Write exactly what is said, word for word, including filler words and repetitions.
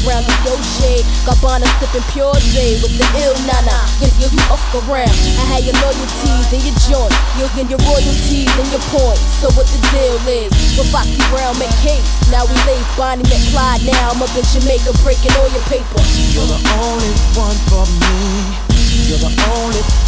around the yo shade. Gabbana sipping pure Zay with the ill nana. If you off around, I had your loyalties and your joint. You'll get your royalties and your points. So what the deal is? With Foxy Brown McCase. Now we lace Bonnie McClyde. Now I'm up in Jamaica breaking all your paper. You're the only one for me. You're the only